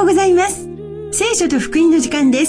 ございます。聖書と福音の時間です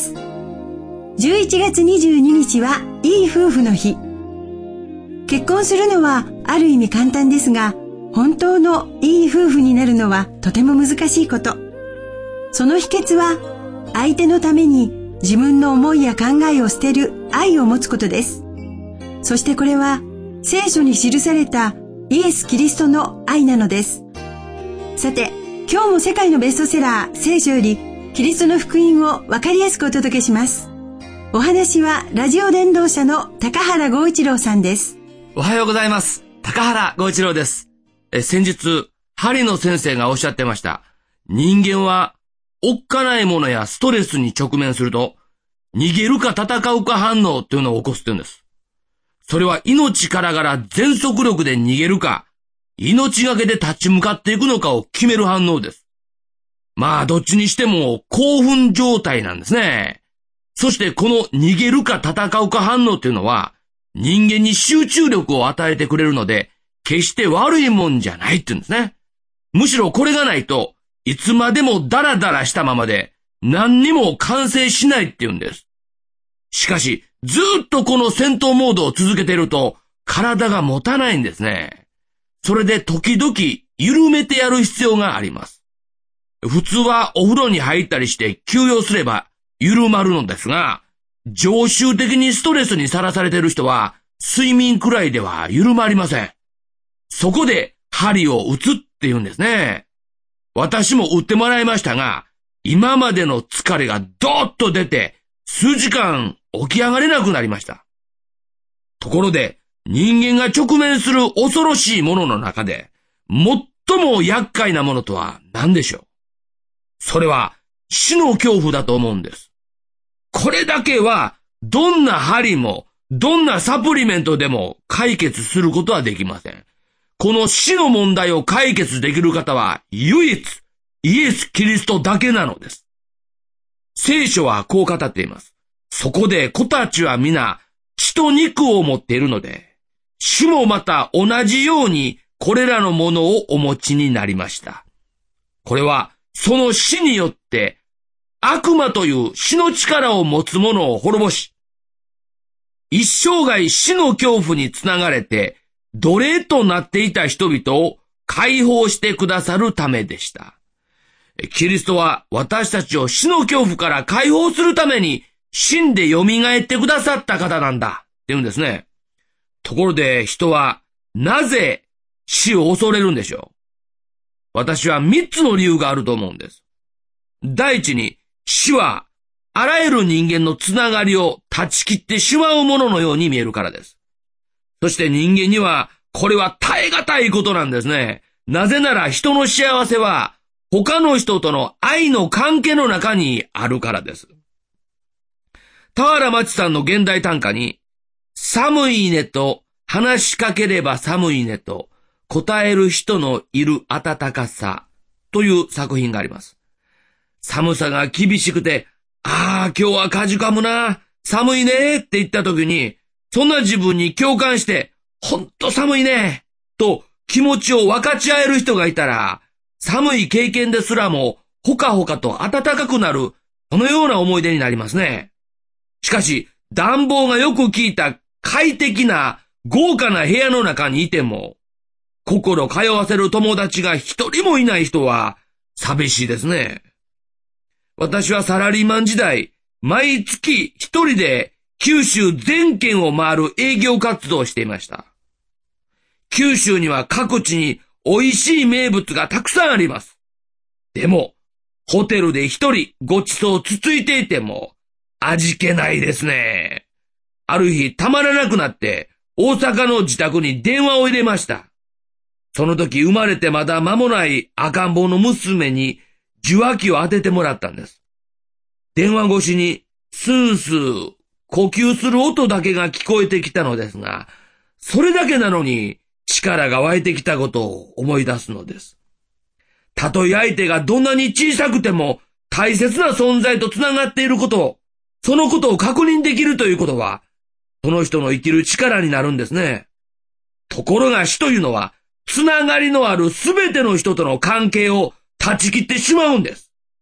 。11月22日はいい夫婦の日。結婚するのはある意味簡単ですが、本当のいい夫婦になるのはとても難しいこと。その秘訣は、相手のために自分の思いや考えを捨てる愛を持つことです。そしてこれは聖書に記されたイエス・キリストの愛なのです。さて、今日も世界のベストセラー聖書よりキリストの福音をわかりやすくお届けします。お話はラジオ伝道者の高原剛一郎さんです。 おはようございます。高原剛一郎です。先日、針野先生がおっしゃってました。人間はおっかないものやストレスに直面すると、逃げるか戦うか反応というのを起こすというんです。それは命からがら全速力で逃げるか、命がけで立ち向かっていくのかを決める反応です。まあ、どっちにしても興奮状態なんですね。そしてこの逃げるか戦うか反応っていうのは、人間に集中力を与えてくれるので、決して悪いもんじゃないって言うんですね。むしろこれがないと、いつまでもダラダラしたままで、何にも完成しないって言うんです。しかし、ずっとこの戦闘モードを続けていると、体が持たないんですね。それで時々緩めてやる必要があります。普通はお風呂に入ったりして休養すれば緩まるのですが、常習的にストレスにさらされている人は睡眠くらいでは緩まりません。そこで針を打つって言うんですね。私も打ってもらいましたが、今までの疲れがドーッと出て数時間起き上がれなくなりました。ところで、人間が直面する恐ろしいものの中で、最も厄介なものとは何でしょう？それは死の恐怖だと思うんです。これだけは、どんな針も、どんなサプリメントでも解決することはできません。この死の問題を解決できる方は、唯一、イエス・キリストだけなのです。聖書はこう語っています。そこで子たちは皆、血と肉を持っているので、主もまた同じようにこれらのものをお持ちになりました。これはその死によって悪魔という死の力を持つ者を滅ぼし、一生涯死の恐怖につながれて奴隷となっていた人々を解放してくださるためでした。キリストは私たちを死の恐怖から解放するために死んで蘇ってくださった方なんだって言うんですね。ところで人はなぜ死を恐れるんでしょう？私は3つの理由があると思うんです。第一に、死はあらゆる人間のつながりを断ち切ってしまうもののように見えるからです。そして人間にはこれは耐え難いことなんですね。なぜなら人の幸せは他の人との愛の関係の中にあるからです。田原町さんの現代短歌に、寒いねと話しかければ寒いねと答える人のいる暖かさという作品があります。寒さが厳しくて、今日はかじかむな、寒いねって言った時に、そんな自分に共感して、ほんと寒いねと気持ちを分かち合える人がいたら、寒い経験ですらもほかほかと暖かくなる、このような思い出になりますね。しかし、暖房がよく効いた快適な豪華な部屋の中にいても、心通わせる友達が一人もいない人は寂しいですね。私はサラリーマン時代、毎月一人で九州全県を回る営業活動をしていました。九州には各地に美味しい名物がたくさんあります。でも、ホテルで一人ごちそうつついていても、味気ないですね。ある日たまらなくなって大阪の自宅に電話を入れました。その時生まれてまだ間もない赤ん坊の娘に受話器を当ててもらったんです。電話越しにスースー呼吸する音だけが聞こえてきたのですが、それだけなのに力が湧いてきたことを思い出すのです。たとえ相手がどんなに小さくても大切な存在とつながっていることを、そのことを確認できるということは、その人の生きる力になるんですね。ところが死というのは、つながりのあるすべての人との関係を断ち切ってしまうんです。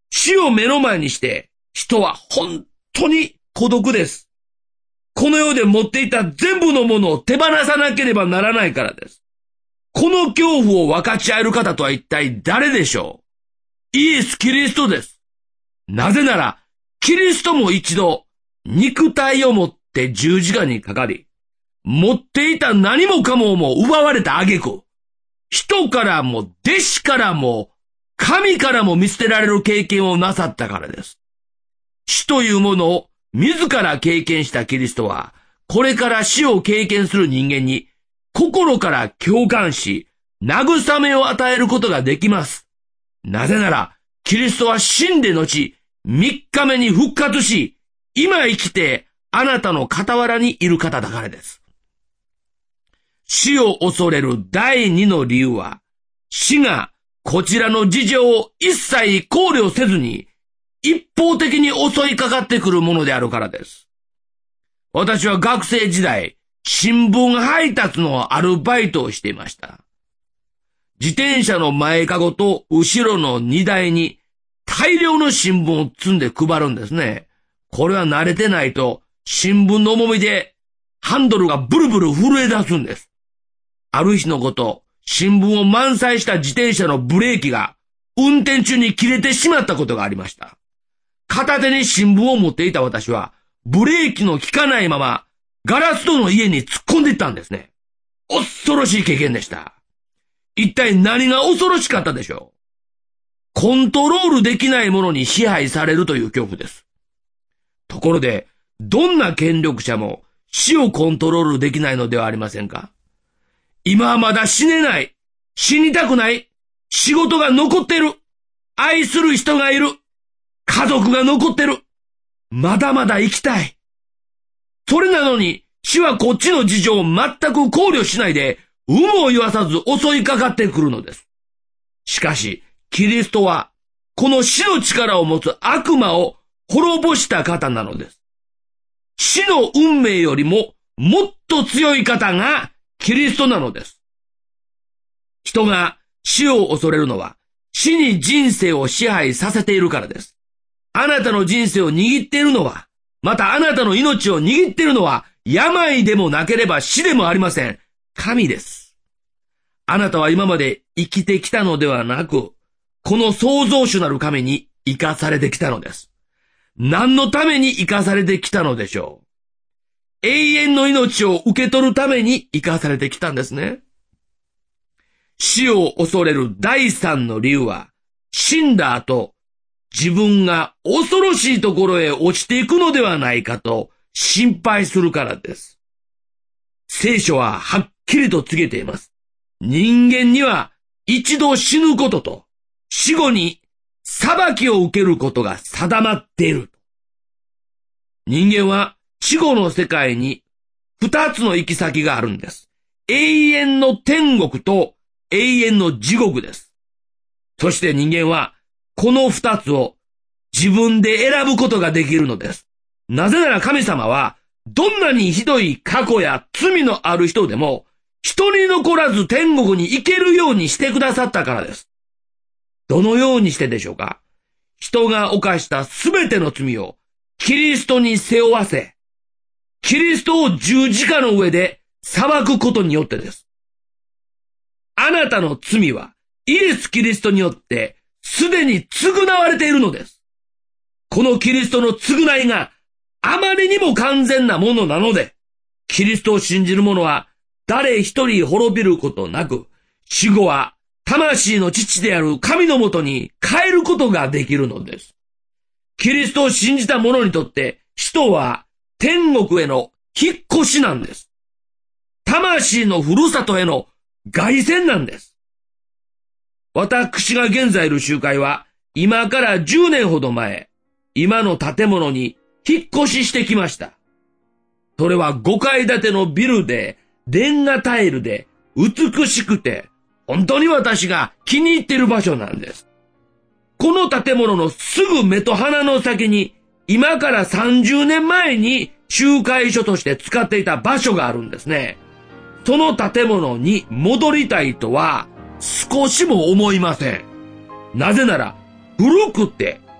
死を目の前にして、人は本当に孤独です。この世で持っていた全部のものを手放さなければならないからです。この恐怖を分かち合える方とは一体誰でしょう？イエス・キリストです。なぜなら、キリストも一度、肉体を持って十字架にかかり、持っていた何もかも奪われた挙句、人からも弟子からも神からも見捨てられる経験をなさったからです。死というものを自ら経験したキリストは、これから死を経験する人間に心から共感し、慰めを与えることができます。なぜなら、キリストは死んで後、3日目に復活し、今生きてあなたの傍らにいる方だからです。死を恐れる第2の理由は、死がこちらの事情を一切考慮せずに、一方的に襲いかかってくるものであるからです。私は学生時代、新聞配達のアルバイトをしていました。自転車の前かごと後ろの荷台に大量の新聞を積んで配るんですね。これは慣れてないと新聞の重みでハンドルがブルブル震え出すんです。ある日のこと、新聞を満載した自転車のブレーキが運転中に切れてしまったことがありました。片手に新聞を持っていた私はブレーキの効かないままガラス戸の家に突っ込んでいったんですね。恐ろしい経験でした。一体何が恐ろしかったでしょう？コントロールできないものに支配されるという恐怖です。ところで、どんな権力者も死をコントロールできないのではありませんか？今はまだ死ねない。死にたくない。仕事が残ってる。愛する人がいる。家族が残ってる。まだまだ生きたい。それなのに、死はこっちの事情を全く考慮しないで、有無を言わさず襲いかかってくるのです。しかし、キリストは、この死の力を持つ悪魔を滅ぼした方なのです。死の運命よりももっと強い方がキリストなのです。人が死を恐れるのは、死に人生を支配させているからです。あなたの人生を握っているのは、またあなたの命を握っているのは、病でもなければ死でもありません。神です。あなたは今まで生きてきたのではなく、この創造主なる神に生かされてきたのです。何のために生かされてきたのでしょう？永遠の命を受け取るために生かされてきたんですね。死を恐れる第三の理由は、死んだ後、自分が恐ろしいところへ落ちていくのではないかと心配するからです。聖書ははっきりと告げています。人間には一度死ぬことと、死後に裁きを受けることが定まっている。人間は死後の世界に二つの行き先があるんです。永遠の天国と永遠の地獄です。そして人間はこの二つを自分で選ぶことができるのです。なぜなら神様はどんなにひどい過去や罪のある人でも一人残らず天国に行けるようにしてくださったからです。どのようにしてでしょうか？人が犯したすべての罪をキリストに背負わせ、キリストを十字架の上で裁くことによってです。あなたの罪はイエス・キリストによってすでに償われているのです。このキリストの償いがあまりにも完全なものなので、キリストを信じる者は誰一人滅びることなく、死後は魂の父である神のもとに帰ることができるのです。キリストを信じた者にとって死とは天国への引っ越しなんです。魂のふるさとへの凱旋なんです。私が現在いる集会は今から10年ほど前、今の建物に引っ越ししてきました。それは5階建てのビルで、レンガタイルで美しくて、本当に私が気に入っている場所なんです。この建物のすぐ目と鼻の先に、今から30年前に集会所として使っていた場所があるんですね。その建物に戻りたいとは少しも思いません。なぜなら古くて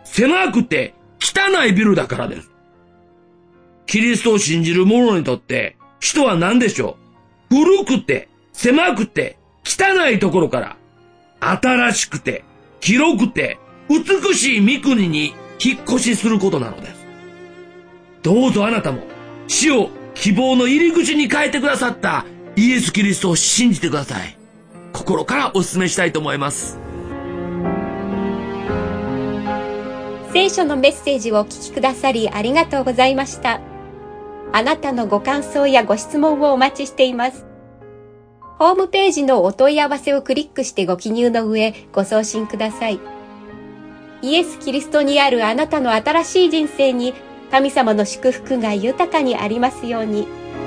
狭くて汚いビルだからです。キリストを信じる者にとって人は何でしょう？古くて狭くて汚いところから新しくて広くて美しい御国に引っ越しすることなのです。どうぞあなたも死を希望の入り口に変えてくださったイエス・キリストを信じてください。心からお勧めしたいと思います。 聖書のメッセージをお聞きくださりありがとうございました。あなたのご感想やご質問をお待ちしています。ホームページのお問い合わせをクリックしてご記入の上、ご送信ください。イエス・キリストにあるあなたの新しい人生に神様の祝福が豊かにありますように。